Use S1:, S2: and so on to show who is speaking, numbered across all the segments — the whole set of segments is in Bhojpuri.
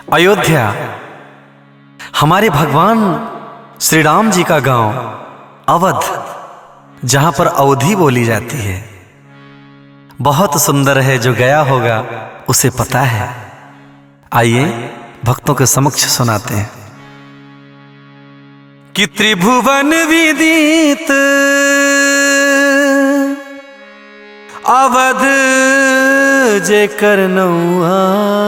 S1: अयोध्या हमारे भगवान श्री राम जी का गांव अवध, जहां पर अवधी बोली जाती है, बहुत सुंदर है। जो गया होगा उसे पता है। आइए भक्तों के समक्ष सुनाते हैं कि त्रिभुवन विदित अवध जे करनौआ,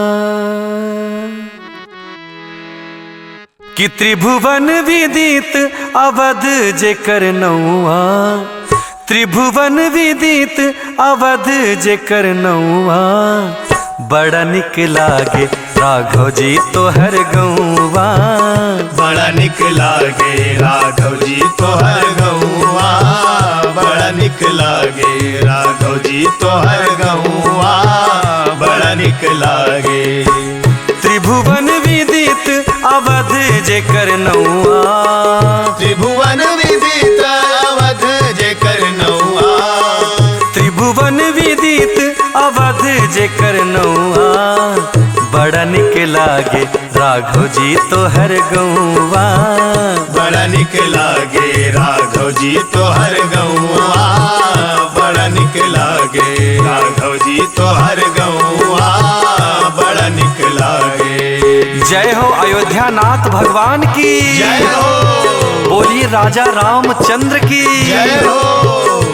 S1: कि त्रिभुवन विदित अवध जे करनौआ, त्रिभुवन विदित अवध जे करनौआ, बड़ा निक लागे राघव जी तोहर गौवा,
S2: बड़ा निक लागे राघव जी तोहर गौवा, बड़ा निक लागे राघव जी तोहर गौवा, बड़ा निक लागे।
S1: त्रिभुवन विदित अवध जे करनौआ,
S2: त्रिभुवन विदित अवध जे करनौआ,
S1: त्रिभुवन विदित अवध जे करनौआ, बड़ा निक लागे राघव जी तोहर गौवा,
S2: बड़ा निक लागे राघव जी तोहर गौवा, बड़ा निक लागे राघव जी तोहर गौवा, बड़ा निक लागे।
S1: जय हो अयोध्या नाथ भगवान की
S2: जय हो,
S1: बोलिए राजा रामचंद्र की
S2: जय हो।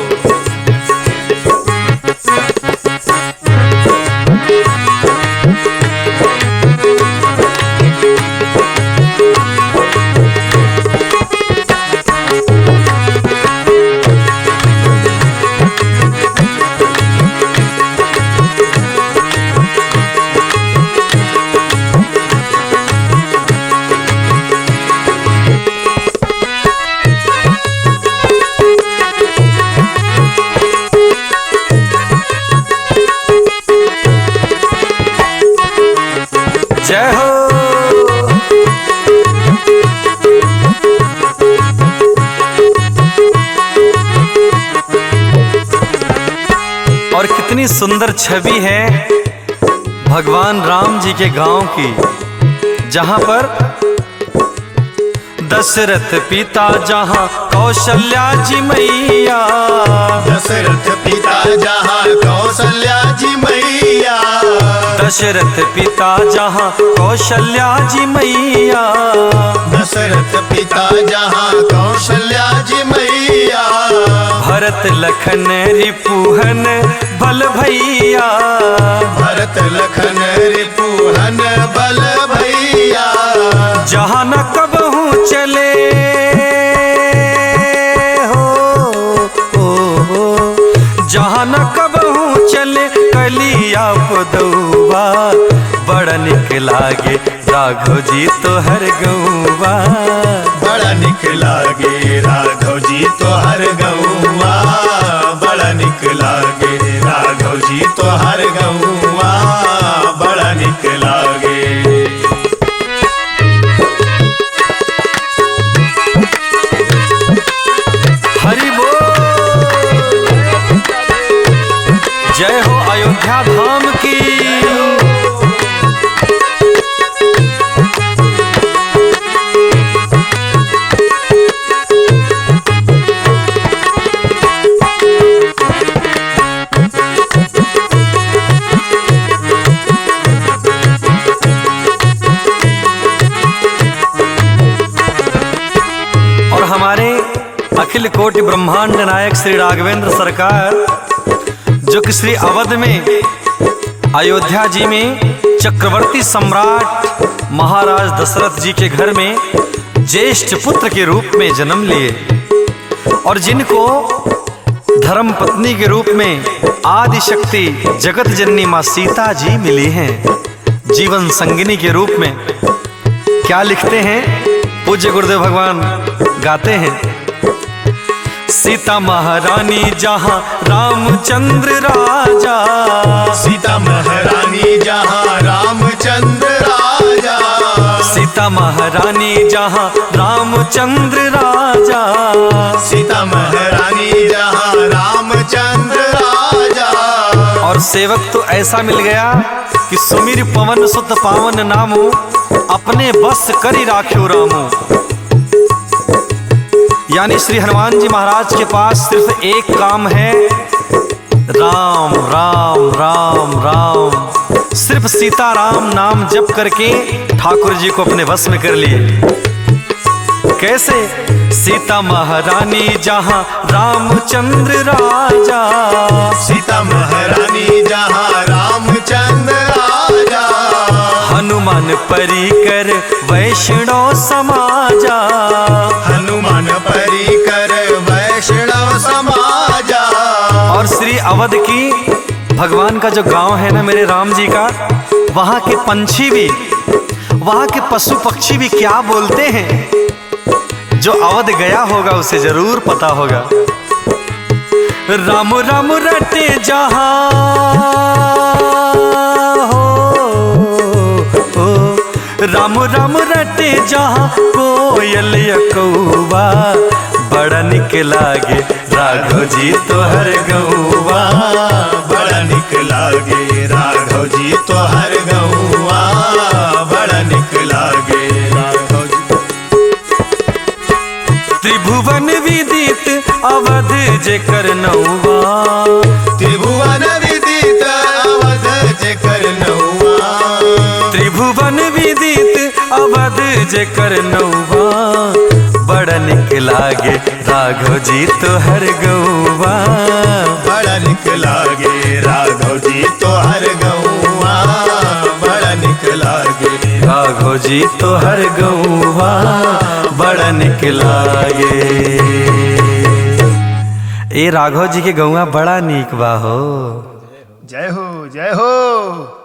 S1: जय हो। और कितनी सुंदर छवि है भगवान राम जी के गांव की, जहां पर दशरथ पिता जहां कौशल्या जी मैया,
S2: दशरथ पिता जहां कौशल्या जी मैया,
S1: दशरथ पिता जहां कौशल्या जी मैया,
S2: दशरथ पिता जहां कौशल्या जी मैया,
S1: भरत लखन रिपुहन बल भैया,
S2: भरत लखन रिपुहन बल भैया,
S1: जहां न कबहू चले हो, जहां न कबहू चले कलिया पदौवा, बड़ा निक लागे राघव जी तोहर गौवा,
S2: बड़ा निक लागे राघव जी तोहर गौवा, बड़ा निक लागे राघव जी तोहर गौवा, बड़ा निक लागे।
S1: हरि बोल। जय हो अयोध्या धाम की। और हमारे अखिल कोटि ब्रह्मांड नायक श्री राघवेंद्र सरकार, जो कि श्री अवध में अयोध्या जी में चक्रवर्ती सम्राट महाराज दशरथ जी के घर में ज्येष्ठ पुत्र के रूप में जन्म लिए, और जिनको धर्म पत्नी के रूप में आदि शक्ति जगत जननी मां सीता जी मिली हैं, जीवन संगिनी के रूप में। क्या लिखते हैं पूज्य गुरुदेव भगवान, गाते हैं, सीता महारानी जहां रामचंद्र राजा,
S2: सीता महारानी जहां रामचंद्र राजा,
S1: सीता महारानी जहां रामचंद्र राजा,
S2: सीता महारानी जहां रामचंद्र राजा,
S1: और सेवक तो ऐसा मिल गया कि सुमिर पवन सुत पावन नामो, अपने बस करी राख्यो रामो। यानी श्री हनुमान जी महाराज के पास सिर्फ एक काम है, राम राम राम राम। सिर्फ सीताराम नाम जप करके ठाकुर जी को अपने वश में कर लिए। कैसे? सीता महारानी जहां रामचंद्र राजा,
S2: सीता महारानी जहाँ रामचंद्र राजा,
S1: हनुमान परिकर वैष्णव समाजा,
S2: हनुमान परिकर वैष्णव समाजा।
S1: और श्री अवध की भगवान का जो गांव है ना मेरे राम जी का, वहां के पंछी भी, वहां के पशु पक्षी भी क्या बोलते हैं, जो अवध गया होगा उसे जरूर पता होगा। राम राम रटे जहां हो, राम राम रटे जहां कोयल कौवा, बड़ा निक लागे राघव जी तोहर गौवा,
S2: बड़ा निक लागे राघव जी तोहर गौआ, बड़ा निक लागे राघव जी।
S1: त्रिभुवन विदित अवध जेकर नौवा,
S2: त्रिभुवन विदित अवध जेकर नौआ,
S1: त्रिभुवन विदित अवध जेकर नौवा, बड़ा निक लागे राघव जी तोहर गौवा,
S2: बड़ा निक लागे राघव जी तोहर गौआ, बड़ा निक लागे
S1: राघव जी तोहर गौवा, बड़ा निक लागे। ए राघव जी के गौवा बड़ा निक बा हो।
S2: जय हो जय हो।